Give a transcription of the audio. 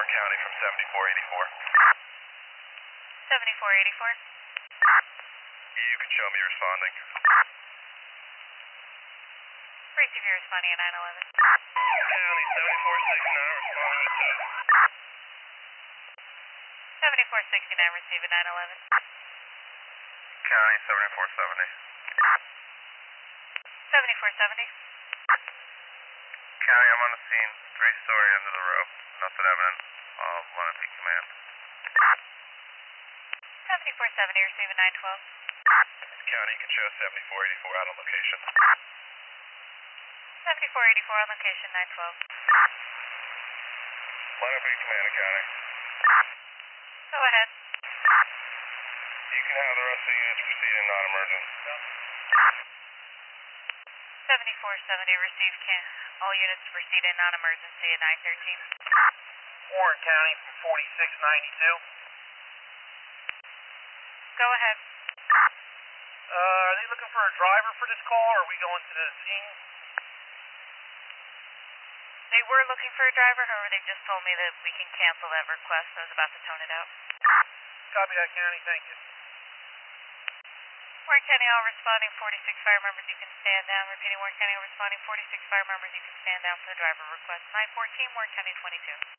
Warren County from 7484. 7484. You can show me responding. Receive you responding at 911. County 7469 responding to 7469, receive at 911. County 7470. 7470. County, I'm on the scene. 3-story under the rope. Nothing evident. I'll run a peak command. 7470, receive at 912. County, you can show 7484 out on location. 7484 on location, 912. Run a peak command, County. Go ahead. You can have the rest of the units proceed in non-emergent. 7470, receive all units proceed in non-emergency at 913. Warren County from 4692. Go ahead. Are they looking for a driver for this call, or are we going to the scene? They were looking for a driver, however, they just told me that we can cancel that request. I was about to tone it out. Copy that, County. Thank you. Warren County, all responding 46 fire members, you can stand down. Repeating, Warren County, all responding 46 fire members, you can stand down for the driver request. 914, Warren County 22.